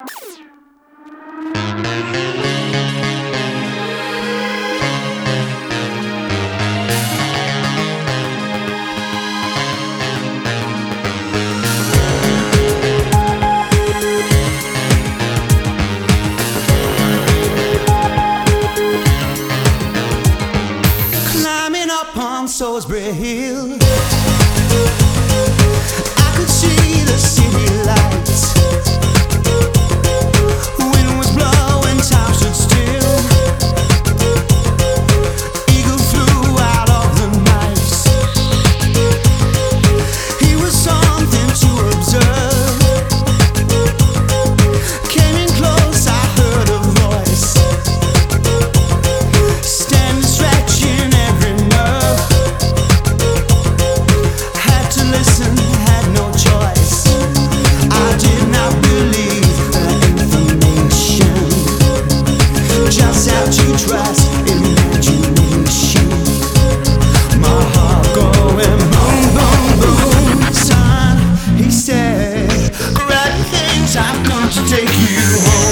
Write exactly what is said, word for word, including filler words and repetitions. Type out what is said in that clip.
Climbing up on Salisbury Hill, I could see the city lights. Wind was blowing, time stood still. Eagle flew out of the night. He was something to observe. Came in close, I heard a voice, standing, stretching every nerve. Had to listen, had no choice. I did not believe the information. Just have to trust imagination. My heart going boom, boom, boom. Son, he said, great things I've come to take you home.